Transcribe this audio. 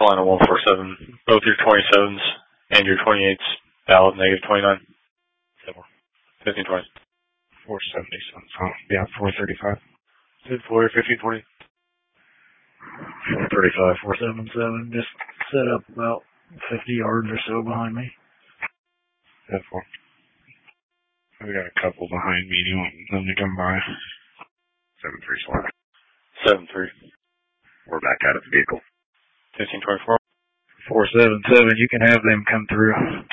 line on 147. Both your 27s and your 28s valid, -29. 1520. 470 something. Oh, yeah, 435. 4, 1520. 435, 477. Just set up about 50 yards or so behind me. 10-4. We got a couple behind me. Do you want them to come by? 7-3 slot. 7-3. We're back out of the vehicle. 1524. 477, you can have them come through.